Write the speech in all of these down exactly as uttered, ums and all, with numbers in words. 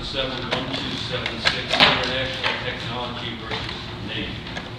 seven one two seven six, International Technology versus Navy.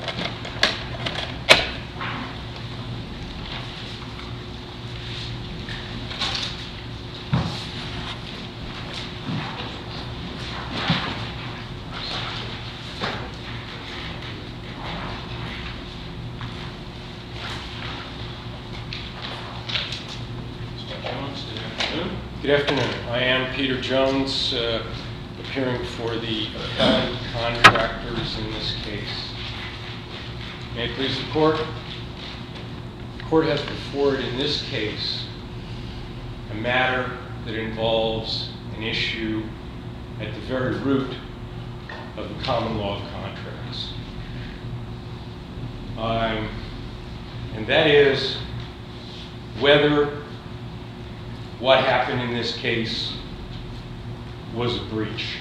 Good afternoon. I am Peter Jones, uh, appearing for the appellant contractors in this case. May it please the court. The court has before it in this case a matter that involves an issue at the very root of the common law of contracts. Um, and that is whether what happened in this case was a breach.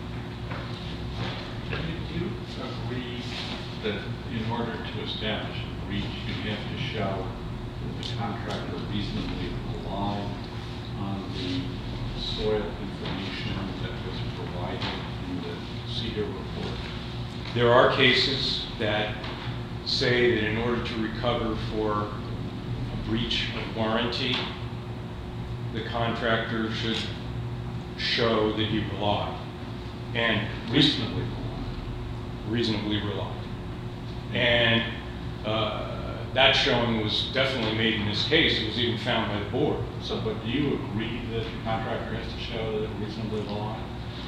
Do you agree that in order to establish a breach, you have to show that the contractor reasonably relied on the soil information that was provided in the Cedar report? There are cases that say that in order to recover for a breach of warranty, the contractor should show that he relied and Reasonably relied. reasonably relied. And uh, that showing was definitely made in this case. It was even found by the board. So, but do you agree that the contractor has to show that it reasonably relied?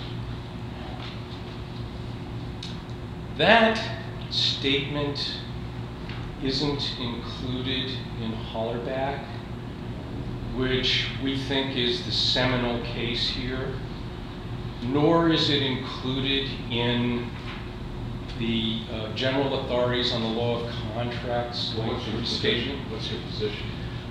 That statement isn't included in Hollerback, which we think is the seminal case here, nor is it included in the uh, general authorities on the law of contracts. Well, what's your position? What's your position?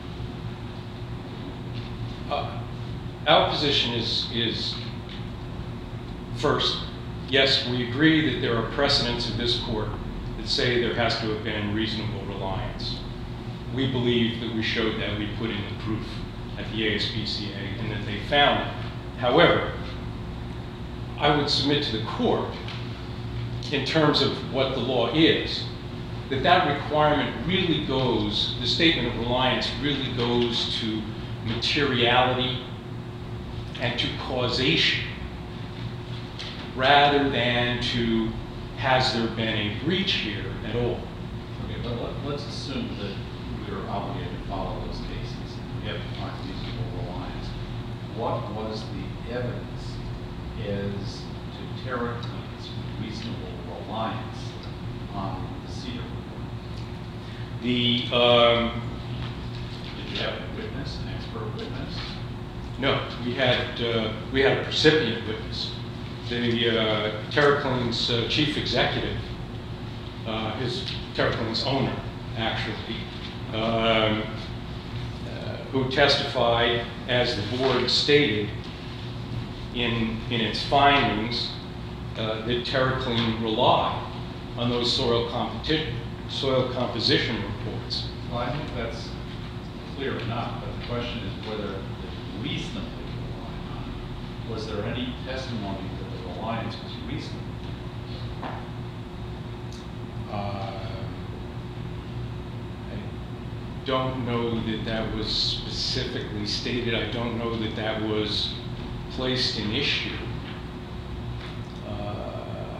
Uh, our position is, is, first, yes, we agree that there are precedents of this court that say there has to have been reasonable reliance. We believe that we showed that. We put in the proof at the A S P C A and that they found it. However, I would submit to the court, in terms of what the law is, that that requirement really goes, the statement of reliance really goes to materiality and to causation, rather than to has there been a breach here at all. Okay, but let, let's assume that we're obligated to follow those cases if not reasonable reliance. What was the evidence as to Terra Clean's reasonable reliance on the Cedar report? The, um, Did you have a witness, an expert witness? no, we had, uh, we had a recipient witness. The uh, Terra Clean's uh, chief executive, uh, his Terra Clean's owner, actually, um, uh, who testified, as the board stated in, in its findings, uh, that Terra Clean relied on those soil, competi- soil composition reports. Well, I think that's clear enough, but the question is whether it reasonably relied on it. Was there any testimony that the reliance was reasonable? Uh, I don't know that that was specifically stated. I don't know that that was placed in issue. Uh,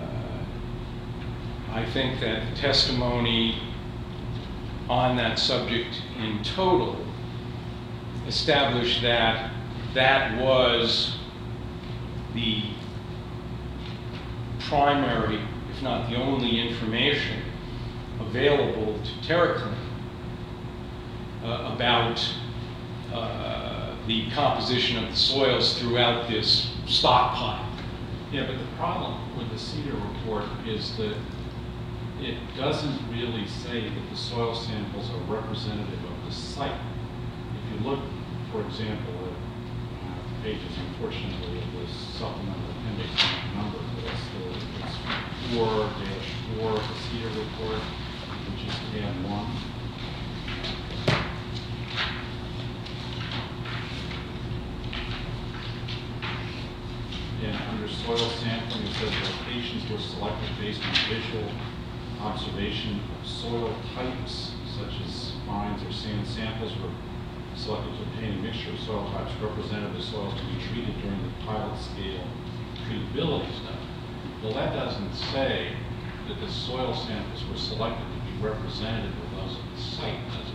I think that the testimony on that subject in total established that that was the primary, if not the only, information available to Terra Clean uh, about uh, the composition of the soils throughout this stockpile. Yeah, but the problem with the Cedar report is that it doesn't really say that the soil samples are representative of the site. If you look, for example, at uh, pages, unfortunately, it was supplemental appendix number, but it's, the, it's four dash four of the Cedar report, which is tab one. And under under soil sampling, it says locations were selected based on visual observation of soil types, such as fines or sand. Samples were selected to obtain a mixture of soil types representative of soils to be treated during the pilot scale treatability study. Well, that doesn't say that the soil samples were selected to be representative of those at the site, does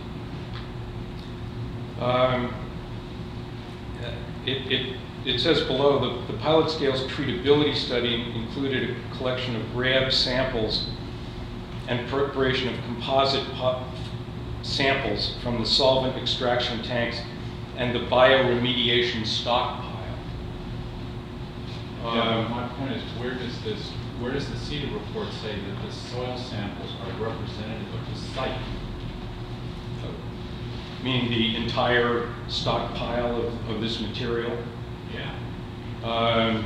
it? Um, it, it, it says below, the, the pilot scale's treatability study included a collection of grab samples and preparation of composite po- samples from the solvent extraction tanks and the bioremediation stockpile. Yeah, Um, my point is, where does this, where does the CETA report say that the soil samples are representative of the site? Meaning the entire stockpile of, of this material? Yeah. Um,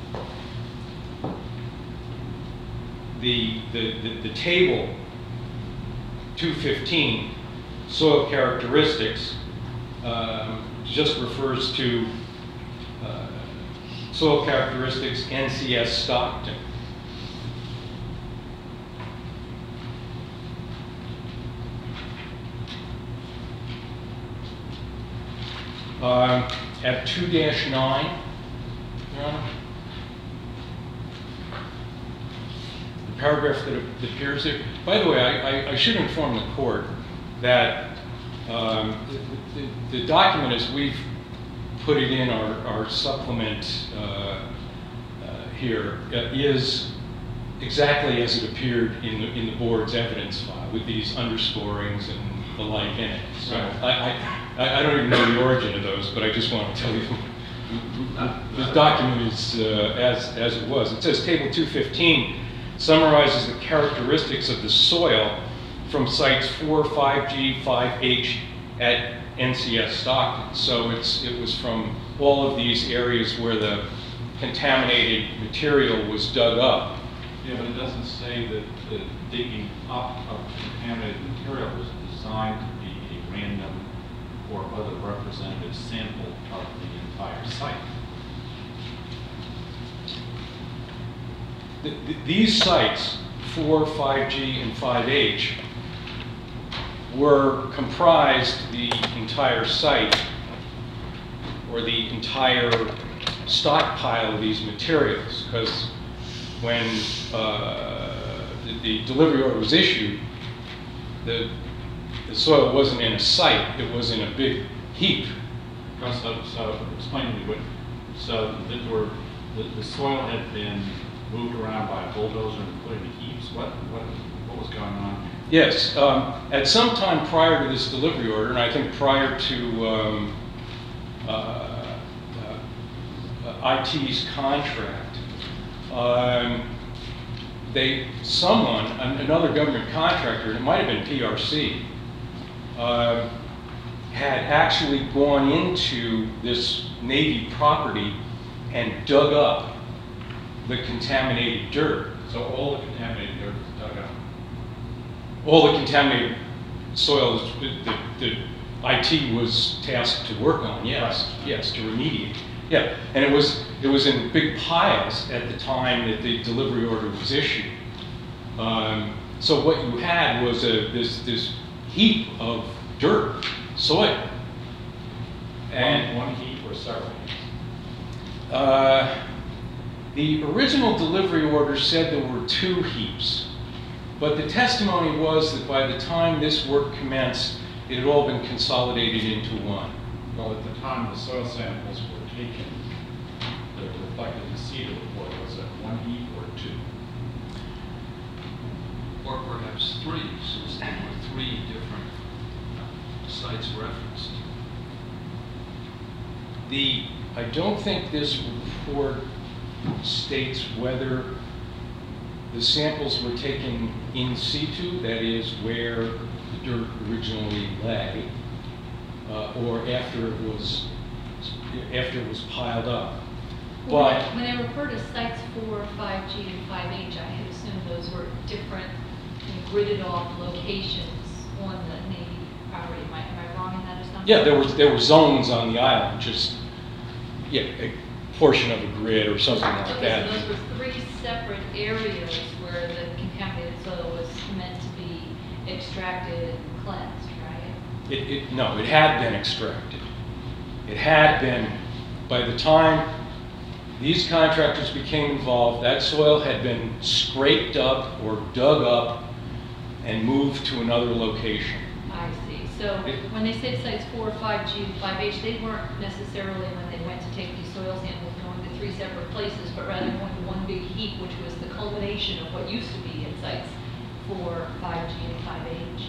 the, the, the, the table two fifteen, soil characteristics, um, just refers to uh, soil characteristics N C S Stockton. Um, at two dash nine, Your Honor, the paragraph that, that appears there. By the way, I, I, I should inform the court that um, the, the, the document, as we've put it in our, our supplement uh, uh, here, uh, is exactly as it appeared in the, in the board's evidence file, with these underscorings and the like in it. So I, I, I don't even know the origin of those, but I just want to tell you the document is uh, as, as it was. It says table two fifteen summarizes the characteristics of the soil from sites four, five G, five H at N C S Stockton. So it's, it was from all of these areas where the contaminated material was dug up. Yeah, but it doesn't say that the digging up of contaminated material was designed to be a random or other representative sample of the entire site. The, the, these sites, four, five G, and five H, were comprised the entire site or the entire stockpile of these materials, because when uh, the, the delivery order was issued, the, the soil wasn't in a site, it was in a big heap. So, so explain to me what, so that were, the, the soil had been moved around by a bulldozer and put in heaps? What, what, what was going on? Yes, um, at some time prior to this delivery order, and I think prior to um, uh, uh, I T's contract, um, they, someone, an, another government contractor, and it might have been P R C, uh, had actually gone into this Navy property and dug up the contaminated dirt. So all the contaminated dirt was dug up? All the contaminated soil that the I T was tasked to work on, yes, yes, to remediate. Yeah, and it was it was in big piles at the time that the delivery order was issued. Um, so what you had was a this this heap of dirt, soil, and one, one heap or several heaps? Uh, the original delivery order said there were two heaps, but the testimony was that by the time this work commenced, it had all been consolidated into one. Well, at the time the soil samples were taken, that reflected the CETA report, was it one heap or two? Or perhaps three, since there were three different sites referenced. The, I don't think this report states whether the samples were taken in situ, that is where the dirt originally lay, uh, or after it was after it was piled up. Well, But when they refer to sites four, five G, and five H, I had assumed those were different, you know, gridded off locations on the Navy property. Am I, am I wrong in that assumption? yeah, there were there were zones on the island. Just yeah, portion of a grid or something like Okay, that. so those were three separate areas where the contaminated soil was meant to be extracted and cleansed, right? It, it, no, it had been extracted. It had been, by the time these contractors became involved, that soil had been scraped up or dug up and moved to another location. I see. So when they said sites four, five G, and five H, they weren't necessarily, when they went to take these soil samples, going to three separate places, but rather going to one big heap, which was the culmination of what used to be in sites four, five G, and five H.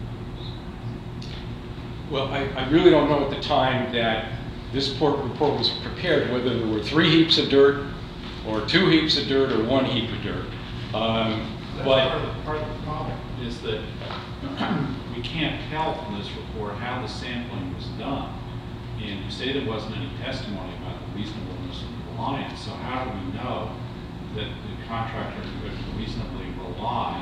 Well, I, I really don't know at the time that this report, report was prepared whether there were three heaps of dirt or two heaps of dirt or one heap of dirt. Um, That's but part of, the, part of the problem is that we can't tell from this report how the sampling was done. And you say there wasn't any testimony about the reasonableness of the reliance, so how do we know that the contractor could reasonably rely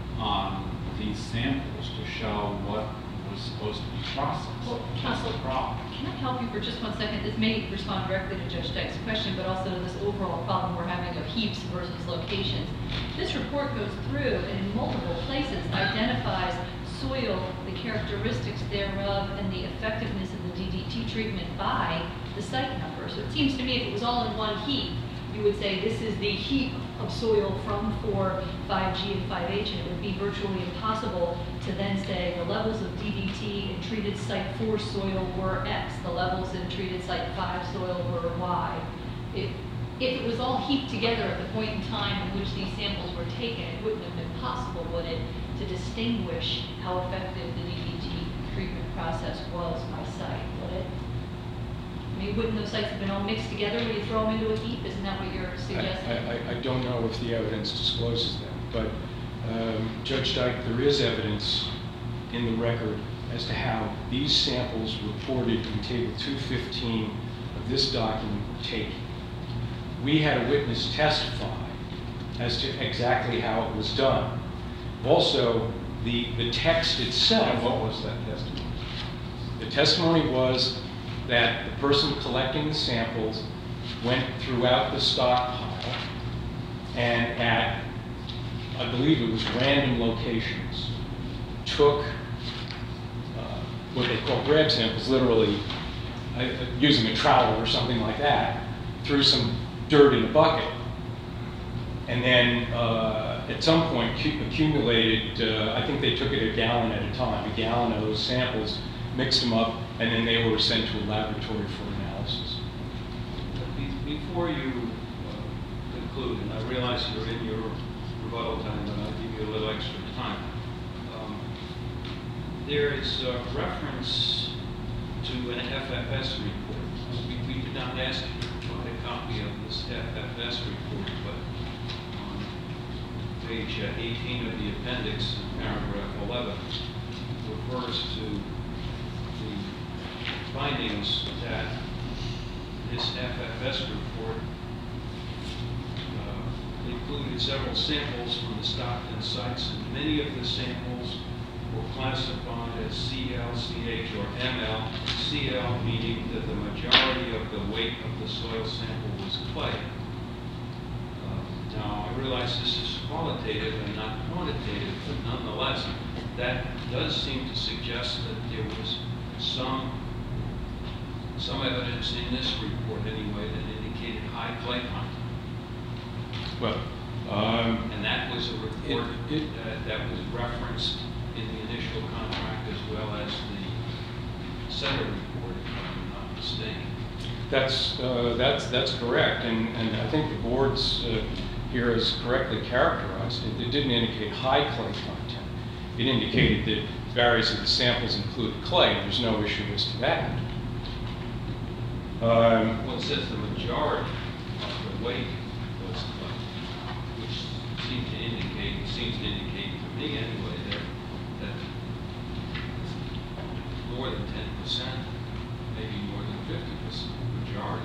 on these samples to show what was supposed to be processed? Well, That's Counsel, the problem. can I help you for just one second? This may respond directly to Judge Dyke's question, but also to this overall problem we're having of heaps versus locations. This report goes through and in multiple places identifies soil, the characteristics thereof, and the effectiveness of the D D T treatment by the site number. So it seems to me if it was all in one heap, you would say this is the heap of soil from four, five G, and five H, and it would be virtually impossible to then say the levels of D D T in treated site four soil were X, the levels in treated site five soil were Y. It, if it was all heaped together at the point in time in which these samples were taken, it wouldn't have been possible, would it, to distinguish how effective the D D T treatment process was by site, would it? I mean, wouldn't those sites have been all mixed together when you throw them into a heap? Isn't that what you're I, suggesting? I, I don't know if the evidence discloses that, but um, Judge Dyke, there is evidence in the record as to how these samples reported in Table two fifteen of this document were taken. We had a witness testify as to exactly how it was done. Also, the, the text itself. And what was that testimony? The testimony was that the person collecting the samples went throughout the stockpile and at, I believe it was random locations, took uh, what they call grab samples, literally uh, using a trowel or something like that, threw some dirt in a bucket, and then uh, at some point cu- accumulated, uh, I think they took it a gallon at a time, a gallon of those samples, mixed them up, and then they were sent to a laboratory for analysis. Be- Before you uh, conclude, and I realize you're in your rebuttal time, and I'll give you a little extra time. Um, there is a reference to an F F S report. We, we did not ask you to provide a copy of this F F S report, but on page uh, eighteen of the appendix, paragraph eleven, refers to the findings that this F F S report uh, included several samples from the Stockton sites, and many of the samples were classified as C L, C H, or M L. C L meaning that the majority of the weight of the soil sample was clay. Uh, now, I realize this is qualitative and not quantitative, but nonetheless, that does seem to suggest that there was some some evidence in this report anyway that indicated high clay content. Well, um, And that was a report It- it- that, that was referenced in the initial contract as well as the center report, if I'm not mistaken. that's, uh, that's, that's correct, and, and I think the board's uh, here has correctly characterized it. It didn't indicate high clay content. It indicated that various of the samples included clay, and there's no issue as to that. Um, Well, it says the majority of the weight was clay, which seems to indicate, seems to indicate to me anyway, that, that more than ten percent, maybe more than fifty percent, majority.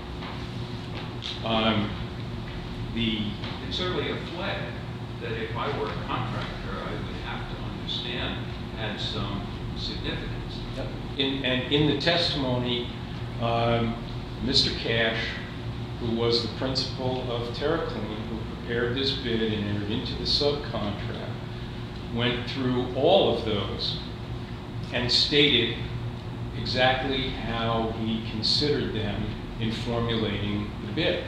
um, the It's certainly a flag that if I were a contractor, I would have to understand had some significance. In, and in the testimony, um, Mister Cash who was the principal of TerraClean, who prepared this bid and entered into the subcontract, went through all of those and stated exactly how he considered them in formulating the bid.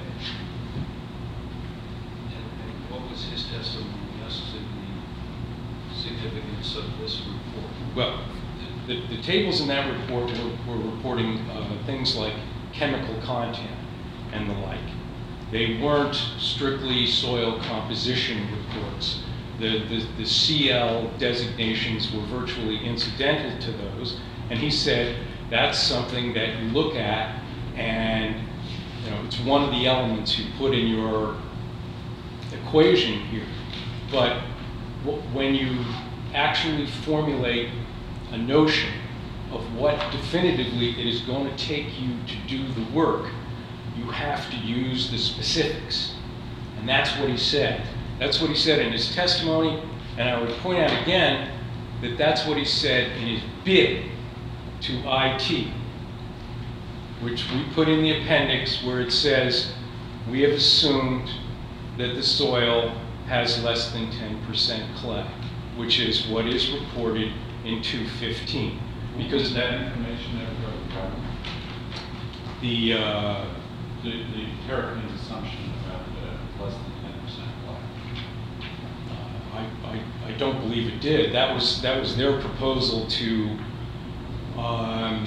And and what was his testimony as to the significance of this report? Well, the, the tables in that report were, were reporting uh, things like chemical content and the like. They weren't strictly soil composition reports. The, the, the C L designations were virtually incidental to those, and he said that's something that you look at, and you know it's one of the elements you put in your equation here. But w when you actually formulate a notion of what definitively it is going to take you to do the work, you have to use the specifics. And that's what he said. That's what he said in his testimony, and I would point out again that that's what he said in his bid to I T, which we put in the appendix where it says, we have assumed that the soil has less than ten percent clay, which is what is reported in two fifteen. Because that information never go to the government. The, uh, The, the TerraClean assumption about uh, less than ten percent clay. I, I, I don't believe it did. That was, that was their proposal to, um,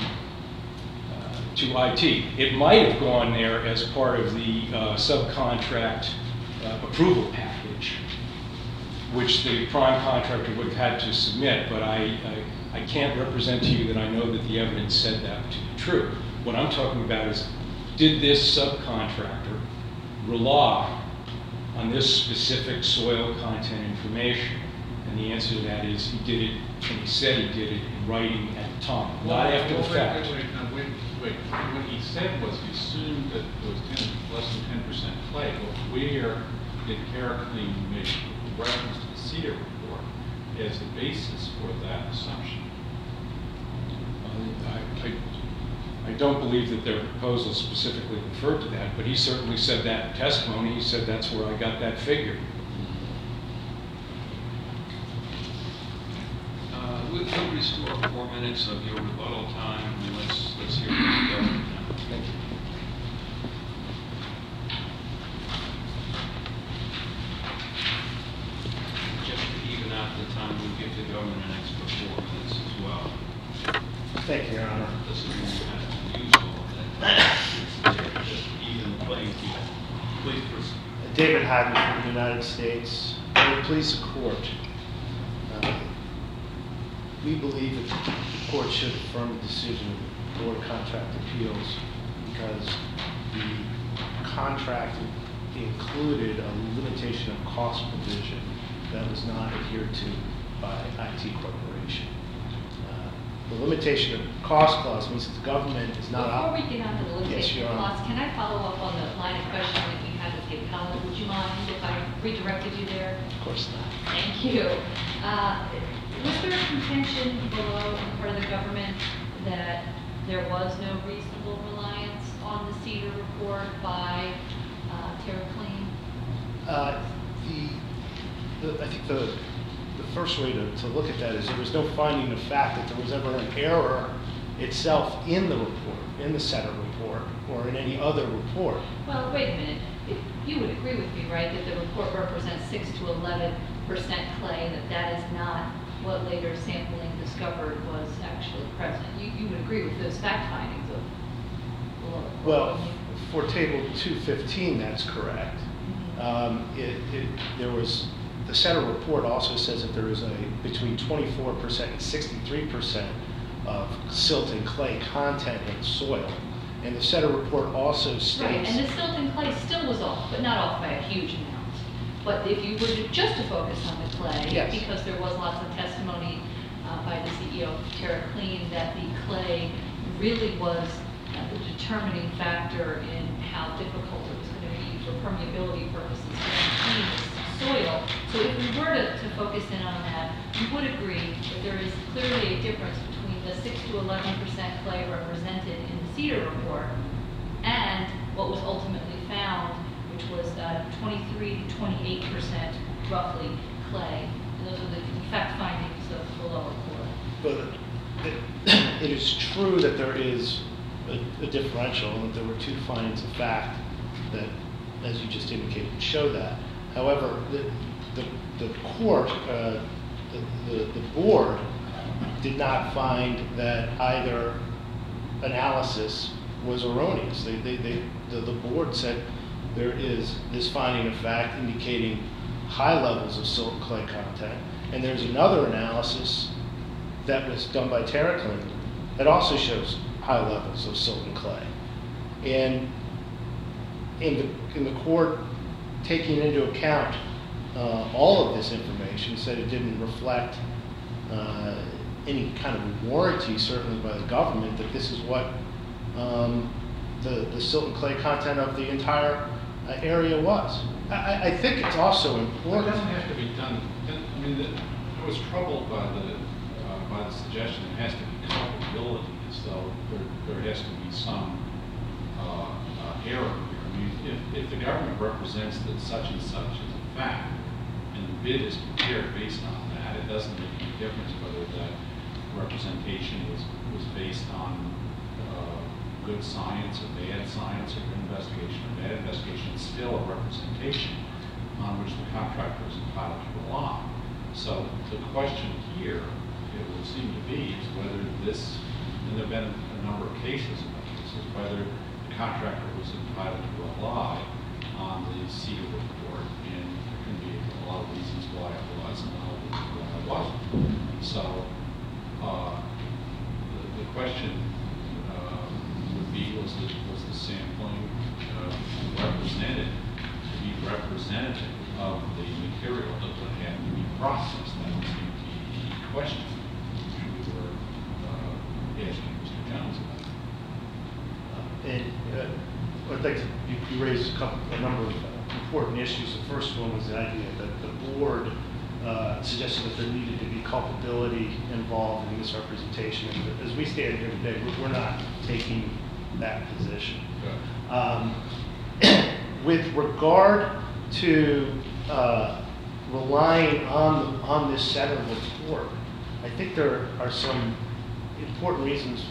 uh, to I T. It might have gone there as part of the uh, subcontract uh, approval package, which the prime contractor would have had to submit, but I, I, I can't represent to you that I know that the evidence said that to be true. What I'm talking about is, did this subcontractor rely on this specific soil content information? And the answer to that is he did it, and he said he did it in writing at the time, not Well, after the well, wait, fact. Wait, wait, no, wait, wait. What he said was he assumed that there was ten, less than ten percent clay. But where did TerraClean make reference to the CEDAR report as the basis for that assumption? I, I, I don't believe that their proposal specifically referred to that, but he certainly said that in testimony. He said that's where I got that figure. Uh, We'll we'll restore four minutes of your rebuttal time, and let's, let's hear from the government now. Thank you. Just to even out the time, we'll give the government an extra four minutes as well. Thank you, Your Honor. This is kind of unusual, that just even the playing field. Please proceed. David Hyden from the United States. May it please the court. Uh, we believe that the court should affirm the decision of the Board of Contract Appeals because the contract included a limitation of cost provision that was not adhered to by I T Corporation. Uh, The limitation of cost clause means that the government is not. Before op- we get on to the Yes, limitation Your of Honor. costs, can I follow up on the line of questioning that we had with the appellant? Would you mind if I redirected you there? Of course not. Thank you. Uh, Was there a contention below on the part of the government that there was no reasonable reliance on the CEDAR report by uh, TerraClean? Uh, the, the, I think the, the first way to, to look at that is there was no finding of fact that there was ever an error itself in the report, in the Setter report, or in any other report. Well, wait a minute. If you would agree with me, right, that the report represents six to eleven percent clay, and that that is not what later sampling discovered was actually present. You, you would agree with those fact findings of below? Well, for table two fifteen, that's correct. Um, it, it, there was, the Setter report also says that there is a, between twenty-four percent and sixty-three percent of silt and clay content in the soil. And the Setter report also states. Right, and the silt and clay still was off, but not off by a huge amount. But if you were to just to focus on the clay, Yes. because there was lots of testimony uh, by the C E O of TerraClean that the clay really was uh, the determining factor in how difficult it was going to be for permeability purposes to clean the soil. So if we were to, to focus in on that, you would agree that there is clearly a difference between the six to eleven percent clay represented in the CEDAR report and what was ultimately found, which was uh, twenty-three to twenty-eight percent roughly clay. And those are the fact findings of the lower court. But it, it is true that there is a, a differential, and that there were two findings of fact that, as you just indicated, show that. However, the, the, the court, uh, the, the, the board, did not find that either analysis was erroneous. They, they, they, the, the board said there is this finding of fact indicating high levels of silt and clay content, and there's another analysis that was done by TerraClean that also shows high levels of silt and clay. And in the, in the court, taking into account uh, all of this information, said it didn't reflect uh, any kind of warranty, certainly by the government, that this is what um, the, the silt and clay content of the entire uh, area was. I, I think it's also Well, important. it doesn't have to be done. I mean, the, I was troubled by the uh, by the suggestion it has to be culpability, as though there, there has to be some uh, uh, error here. I mean, if, if the government represents that such and such is a fact, and the bid is prepared based on that, it doesn't make any difference whether that representation was was based on uh, good science or bad science or good investigation or bad investigation. It's still a representation on which the contractor is entitled to rely. So the question here, it would seem to be, is whether this, and there have been a number of cases about this, is whether the contractor was entitled to rely on the Cedar report, and there can be a lot of reasons why it was and a lot of reasons why it wasn't. So uh, the, the question uh, would be, was the, was the sampling uh, represented to be representative of the material that would have to be processed? That would seem to be the question we were uh, asking Mister Jones about. And uh, I'd like to, you, you raised a couple, a number of uh, important issues. The first one was the idea that the board uh, suggested that there needed to be culpability involved in this representation. And as we stand here today, we're, we're not taking that position. Okay. Um, with regard to uh, relying on on this set of report, I think there are some important reasons.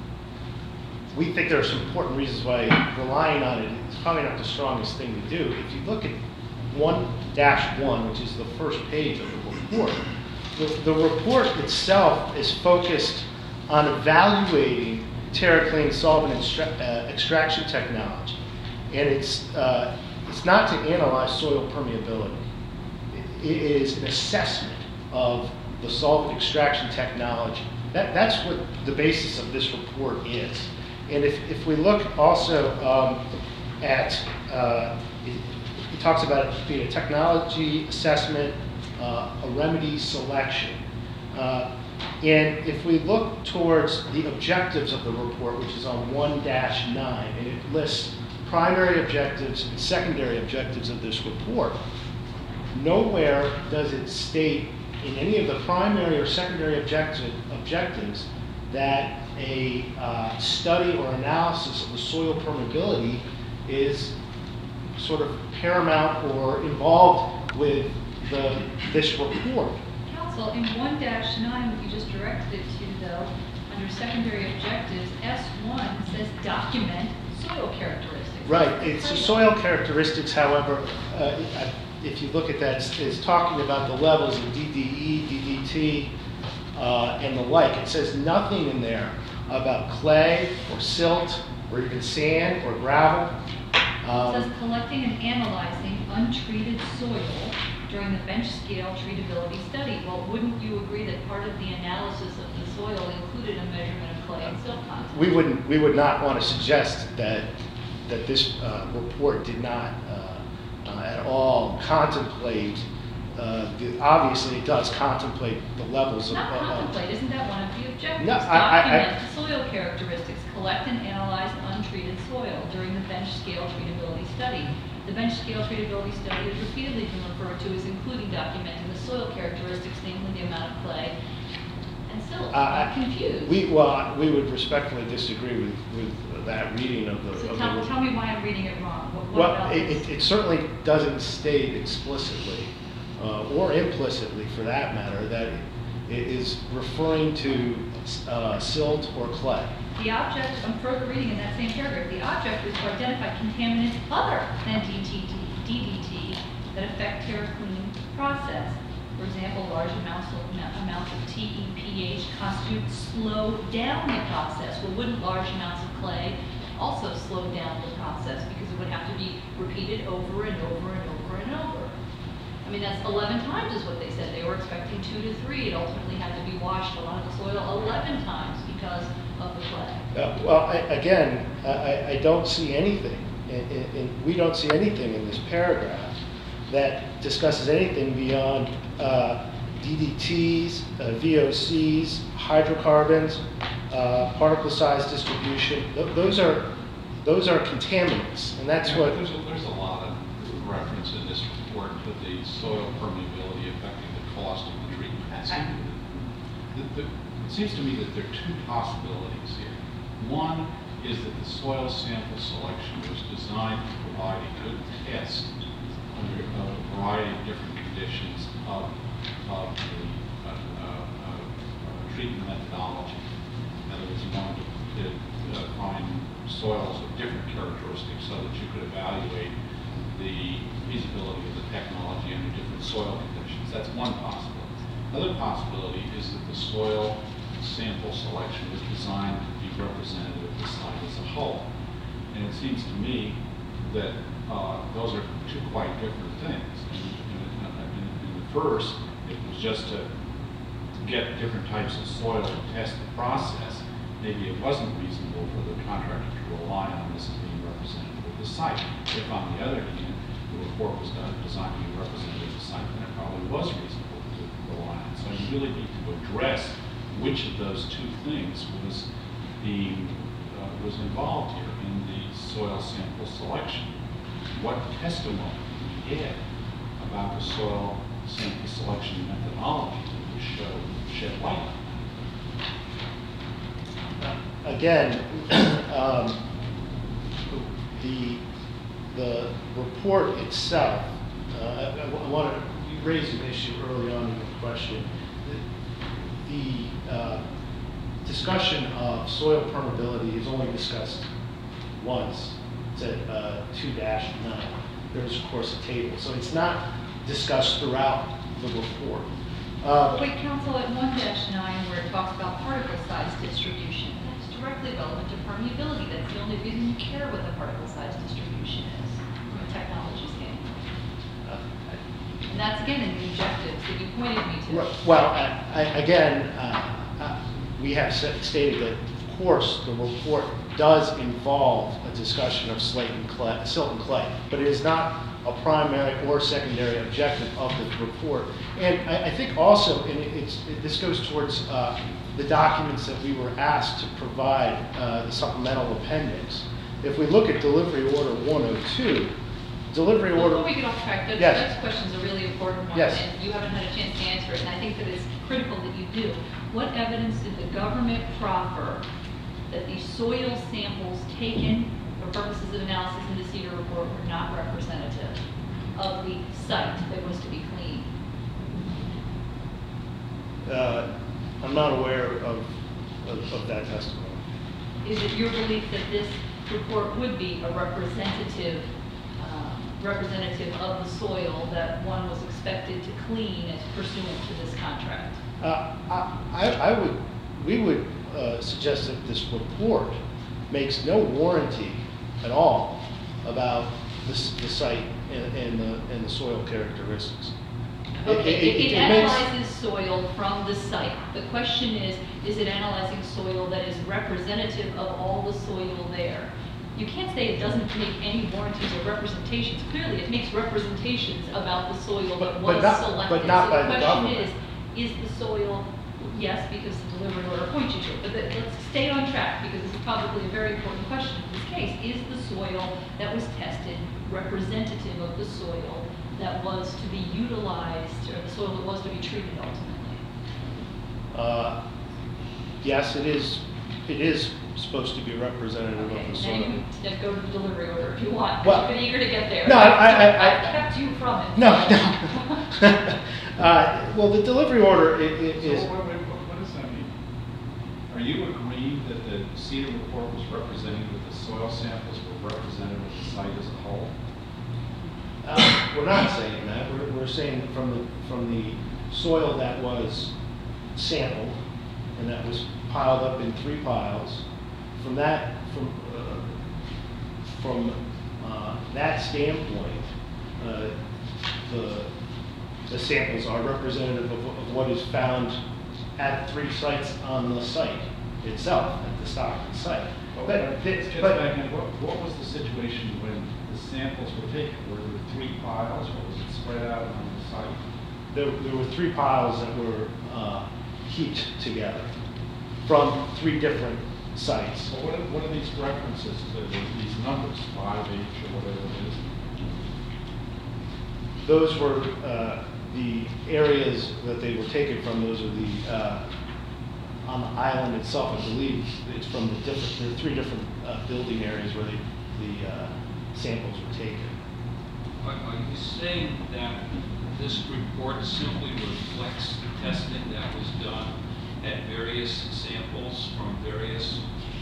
We think there are some important reasons why relying on it is probably not the strongest thing to do. If you look at one dash one, which is the first page of the report, the, the report itself is focused on evaluating TerraClean solvent extra- uh, extraction technology, and it's uh, it's not to analyze soil permeability. It, it is an assessment of the solvent extraction technology. That, that's what the basis of this report is. And if, if we look also um, at, uh, it, it talks about it being a technology assessment, uh, a remedy selection. Uh, and if we look towards the objectives of the report, which is on one dash nine, and it lists primary objectives and secondary objectives of this report, nowhere does it state in any of the primary or secondary objective, objectives that a uh, study or analysis of the soil permeability is sort of paramount or involved with the, this report. Council, in one dash nine, what you just directed it to, though, under secondary objectives, S one says document soil characteristics. Right. It's the soil characteristics, however, uh, if you look at that, it's talking about the levels of D D E, D D T, uh, and the like. It says nothing in there about clay or silt or even sand or gravel. Um, It says collecting and analyzing untreated soil during the bench scale treatability study. Well, wouldn't you agree that part of the analysis of the soil included a measurement of clay and silt content? we wouldn't. We would not want to suggest that that this uh, report did not uh, uh, at all contemplate. Uh, the, obviously, it does contemplate the levels of. Not uh, contemplate, isn't that one of the objectives? No, I- I- I- Document soil characteristics, collect and analyze untreated soil during the bench scale treatability study. The bench scale treatability study has repeatedly been referred to as including documenting the soil characteristics, namely the amount of clay and silt. Uh, I'm confused. We, well, we would respectfully disagree with, with that reading of the. So of tell, the- tell me why I'm reading it wrong. What, what Well, about it, this? it- it certainly doesn't state explicitly, uh, or implicitly for that matter, that it is referring to uh, silt or clay. The object, I'm further reading in that same paragraph, the object is to identify contaminants other than D T T, D D T that affect terra cleaning process. For example, large amounts of, amounts of T E P H constitute slow down the process. Well, wouldn't large amounts of clay also slow down the process because it would have to be repeated over and over and over and over? I mean, that's eleven times is what they said. They were expecting two to three. It ultimately had to be washed along the soil eleven times because of the clay. Uh, Well, I- again, I, I don't see anything, in- in- in- we don't see anything in this paragraph that discusses anything beyond uh, D D Ts, uh, V O Cs, hydrocarbons, uh, particle size distribution. Th- Those are, those are contaminants, and that's Yeah, what. There's a, there's a lot of reference in this report to the soil permeability affecting the cost of the treatment. Okay. The- the- It seems to me that there are two possibilities here. One is that the soil sample selection was designed to provide a good test under a variety of different conditions of, of the uh, uh, uh, treatment methodology. In other words, you wanted to uh, find soils of different characteristics so that you could evaluate the feasibility of the technology under different soil conditions. That's one possibility. Another possibility is that the soil sample selection was designed to be representative of the site as a whole. And it seems to me that uh, those are two quite different things. In, in, in, in the first, it was just to get different types of soil to test the process. Maybe it wasn't reasonable for the contractor to rely on this as being representative of the site. If, on the other hand, the report was done, designed to be representative of the site, then it probably was reasonable to rely on it. So you really need to address which of those two things was being uh, was involved here in the soil sample selection. What testimony do we get about the soil sample selection methodology that would show shed light on that? Again, um, the, the report itself, uh, I, I want to, you raised an issue early on in the question. The, the uh, discussion of soil permeability is only discussed once. It's at uh, two dash nine. There's, of course, a table. So it's not discussed throughout the report. Uh, Wait, counsel, at one dash nine, where it talks about particle size distribution, that's directly relevant to permeability. That's the only reason you care what the particle size distribution is from a technology standpoint. And that's, again, in the objectives that you pointed me to. Well, I, I, again, uh, uh, we have s- stated that, of course, the report does involve a discussion of slate and clay, silt and clay, but it is not a primary or secondary objective of the report. And I, I think also, and it, it's, it, this goes towards uh, the documents that we were asked to provide, uh, the supplemental appendix. If we look at delivery order one oh two, delivery order. Before we get off track, that, Yes. that question is a really important one, Yes. and you haven't had a chance to answer it, and I think that it's critical that you do. What evidence did the government proffer that the soil samples taken for purposes of analysis in the Cedar report were not representative of the site that was to be cleaned? Uh, I'm not aware of, of, of that testimony. Is it your belief that this report would be a representative, um, representative of the soil that one was expected to clean as pursuant to this contract? Uh, I, I would, we would uh, suggest that this report makes no warranty at all about this, the site and, and, the, and the soil characteristics. Okay, It- it, it- it it makes- analyzes soil from the site. The question is, is it analyzing soil that is representative of all the soil there? You can't say it doesn't make any warranties or representations. Clearly, it makes representations about the soil But- that but was not- selected. but not by the So government. the question is, is the soil, yes, because the delivery order points you to it, but the- let's stay on track, because this is probably a very important question in this case. Is the soil that was tested representative of the soil that was to be utilized, or the soil that was to be treated ultimately? Uh, yes, it is, it is supposed to be representative Okay, of the now soil. you can go to the delivery order if you want. Well- I've been eager to get there. No, I- I- I- I've kept you from it. No, no. Uh, Well, the delivery order i- i- is, So what, what, what does that mean? Are you agreeing that the CEDAR report was representing that the soil samples were representative of the site as a whole? uh, we're not saying that, we're, we're saying from the, from the soil that was sampled, and that was piled up in three piles, from that, from, uh, from uh, that standpoint, uh, the, the samples are representative of, of what is found at three sites on the site itself, at the Stockton site. But, But, let's get but- back in, what, what was the situation when the samples were taken? Were there three piles, or was it spread out on the site? There, there were three piles that were uh, heaped together from three different sites. So what are, what are these references to, the- these numbers, five each, or whatever it is? Those were uh, the areas that they were taken from. Those are the, uh, on the island itself, I believe, it's from the different, there are three different uh, building areas where the, the uh, samples were taken. Are are you saying that this report simply reflects the testing that was done at various samples from various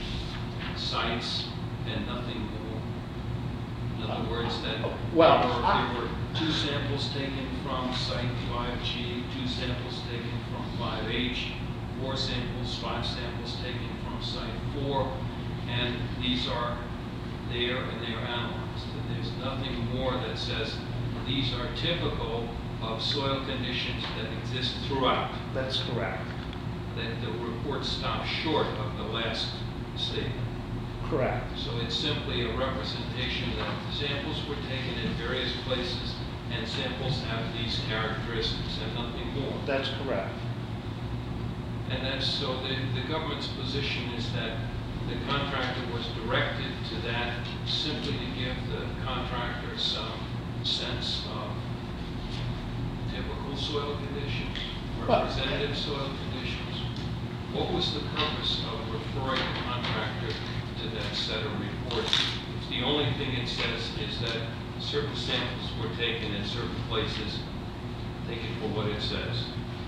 sites and nothing more? In other words, that Well, there were- I- there were two samples taken from site five G, two samples taken from five H, four samples, five samples taken from site four, and these are there and they are analyzed. And there's nothing more that says these are typical of soil conditions that exist throughout. That's correct. That the report stops short of the last statement. Correct. So it's simply a representation that samples were taken in various places and samples have these characteristics and nothing more. That's correct. And that's, so the, the government's position is that the contractor was directed to that simply to give the contractor some sense of typical soil conditions, Well- representative soil conditions. What was the purpose of referring the contractor to that set of reports? If the only thing it says is that certain samples were taken in certain places, take it for what it says.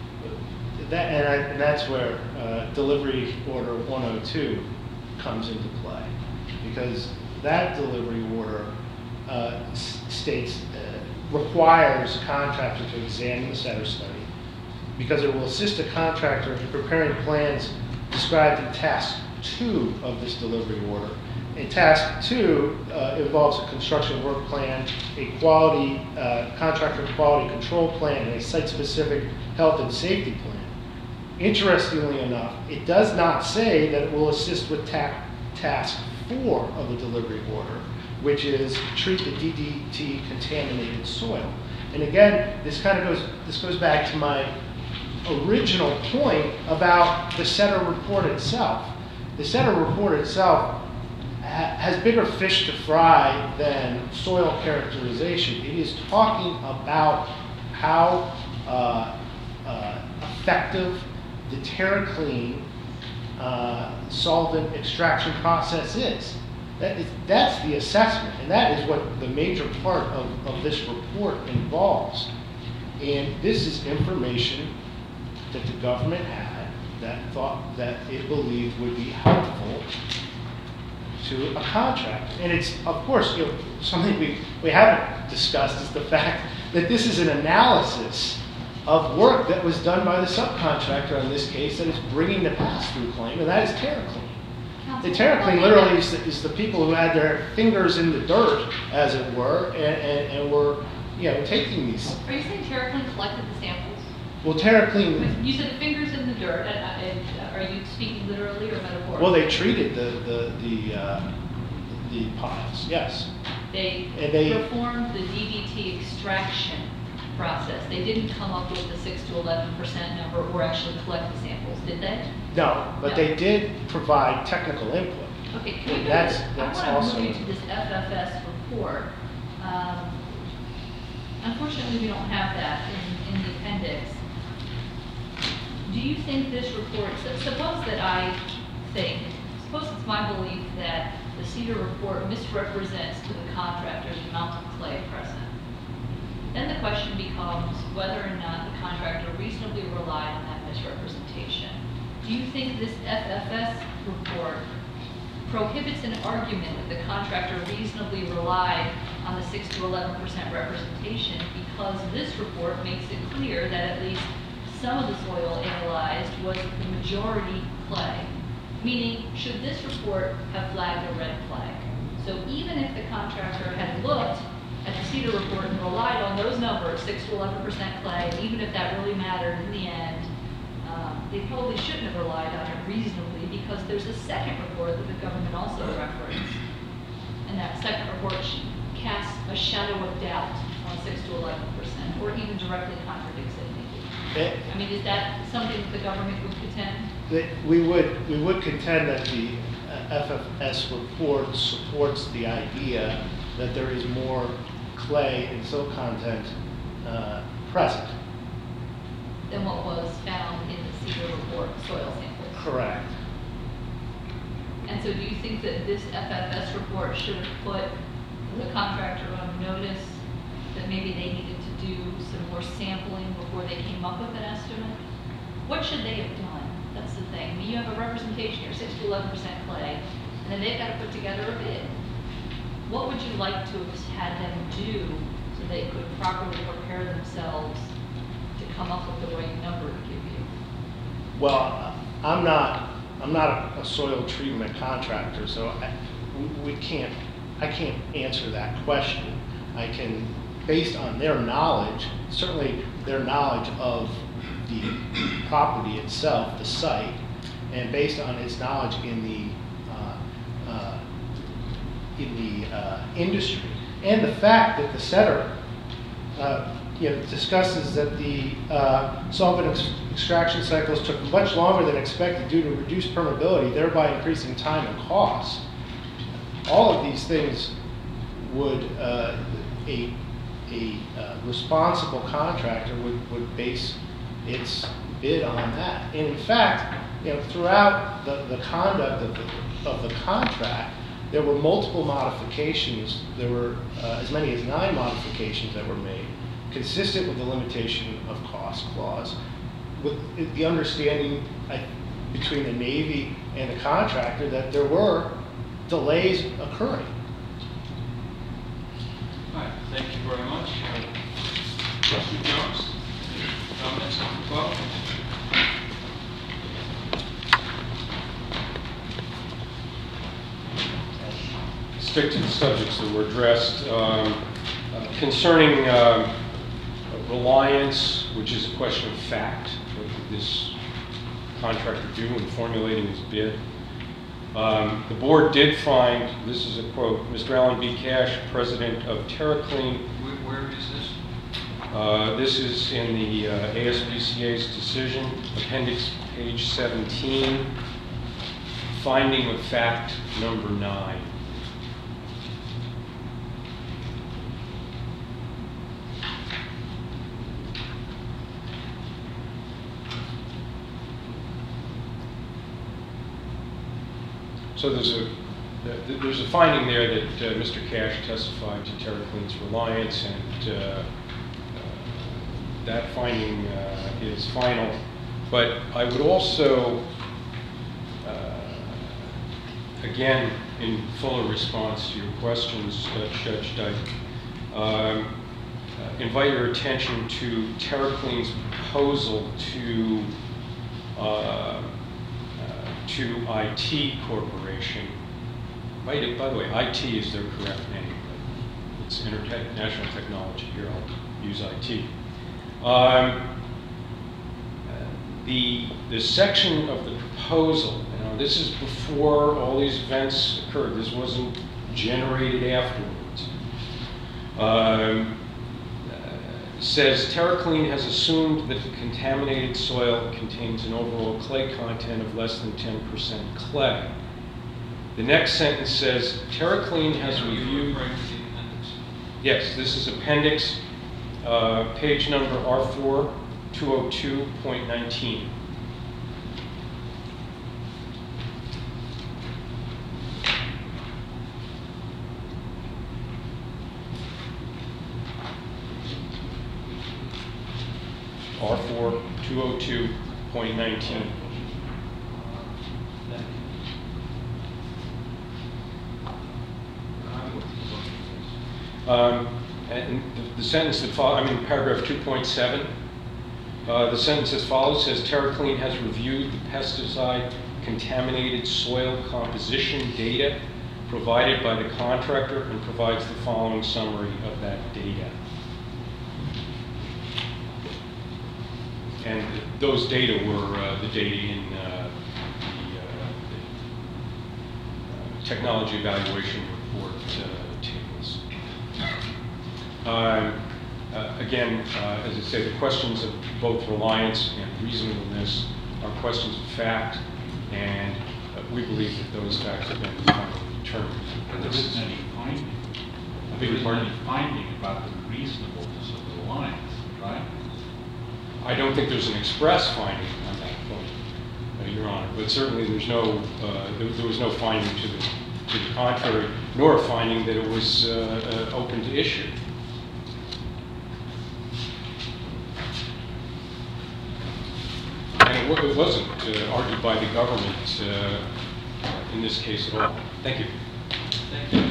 That, and, I, and that's where uh, delivery order one oh two comes into play, because that delivery order uh, s- states, uh, requires a contractor to examine the setter study, because it will assist a contractor in preparing plans described in task two of this delivery order. And task two uh, involves a construction work plan, a quality, uh, contractor quality control plan, and a site-specific health and safety plan. Interestingly enough, it does not say that it will assist with ta- task four of the delivery order, which is treat the D D T contaminated soil. And again, this kind of goes, this goes back to my original point about the setter report itself. The setter report itself ha- has bigger fish to fry than soil characterization. It is talking about how uh, uh, effective the TerraClean uh, solvent extraction process is. That is. That's the assessment, and that is what the major part of, of this report involves. And this is information that the government had that thought that it believed would be helpful to a contract. And it's, of course, you know, something we, we haven't discussed is the fact that this is an analysis of work that was done by the subcontractor in this case that is bringing the pass-through claim, and that is TerraClean. The TerraClean literally is the, is the people who had their fingers in the dirt, as it were, and, and, and were, you know, taking these. Are you saying TerraClean collected the samples? Well, TerraClean, You said fingers in the dirt, and, and are you speaking literally or metaphorically? well, they treated the, the, the, uh, the piles, yes. They and they- performed the D D T extraction process. They didn't come up with the six to eleven percent number or actually collect the samples, did they? No, but No. they did provide technical input. Okay, can we go That's- to, that's I want also- to move you to this F F S report. Um, Unfortunately, we don't have that in, in the appendix. do you think this report, so suppose that I think, suppose it's my belief that the Cedar report misrepresents to the contractor the amount of clay present. Then the question becomes whether or not the contractor reasonably relied on that misrepresentation. Do you think this F F S report prohibits an argument that the contractor reasonably relied on the six to eleven percent representation because this report makes it clear that at least some of the soil analyzed was the majority clay? Meaning, should this report have flagged a red flag? So even if the contractor had looked at the Cedar report and relied on those numbers, six to eleven percent clay, and even if that really mattered in the end, um, they probably shouldn't have relied on it reasonably because there's a second report that the government also referenced. And that second report casts a shadow of doubt on six to eleven percent, or even directly contradicts it. Maybe. I mean, is that something that the government would contend? That we would we would contend that the uh, F F S report supports the idea that there is more clay and silt content uh, present. Than what was found in the Cedar report soil samples. Correct. And so, do you think that this F F S report should have put the contractor on notice that maybe they needed to do some more sampling before they came up with an estimate? What should they have done? That's the thing. I mean, you have a representation here, six to eleven percent clay, and then they've got to put together a bid. What would you like to have had them do so they could properly prepare themselves to come up with the right number to give you? Well, I'm not I'm not a, a soil treatment contractor, so I, we, we can't I can't answer that question. I can, based on their knowledge, certainly their knowledge of the property itself, the site, and based on its knowledge in the uh, uh, in the uh, industry, and the fact that the setter uh, you know, discusses that the uh, solvent ex extraction cycles took much longer than expected due to reduced permeability, thereby increasing time and cost. All of these things would uh, a a uh, responsible contractor would would base its bid on that. And in fact, you know, throughout the, the conduct of the, of the contract, there were multiple modifications. There were uh, as many as nine modifications that were made, consistent with the limitation of cost clause, with the understanding I, between the Navy and the contractor that there were delays occurring. All right, thank you very much. Uh, Mister Jones, comments on the twelve? Stick to the subjects that were addressed. Um, uh, concerning uh, reliance, which is a question of fact, what did this contractor do in formulating his bid? Um, the board did find, this is a quote, Mister Alan B. Cash, president of TerraClean. Where, where is this? Uh, this is in the uh, A S P C A's decision, appendix page seventeen, finding of fact number nine. So there's a there's a finding there that uh, Mister Cash testified to TerraClean's reliance, and uh, uh, that finding uh, is final. But I would also, uh, again, in fuller response to your questions, uh, Judge Dyke, um, uh, invite your attention to TerraClean's proposal to uh, to I T Corporation. By, by the way, I T is their correct name, but it's International Technology. Here, I'll use I T. Um, the, the section of the proposal, you know, this is before all these events occurred. This wasn't generated afterwards. Um, says TerraClean has assumed that the contaminated soil contains an overall clay content of less than ten percent clay. The next sentence says TerraClean has reviewed. Yes, this is appendix, uh, page number R four two oh two point nineteen. R four two oh two point nineteen. Um, and the, the sentence that follows, I mean, paragraph two point seven, uh, the sentence as follows says, TerraClean has reviewed the pesticide contaminated soil composition data provided by the contractor and provides the following summary of that data. And those data were uh, the data in uh, the, uh, the uh, technology evaluation report uh, tables. Uh, uh, again, uh, as I say, the questions of both reliance and reasonableness are questions of fact, and uh, we believe that those facts have been finally determined. But there isn't any finding. I beg There your isn't pardon? any finding about the reasonableness of the lines, right? I don't think there's an express finding on that point, uh, Your Honor, but certainly there's no, uh, there, there was no finding to the, to the contrary, nor a finding that it was uh, uh, open to issue. And it, wa- it wasn't uh, argued by the government uh, in this case at all. Thank you. Thank you.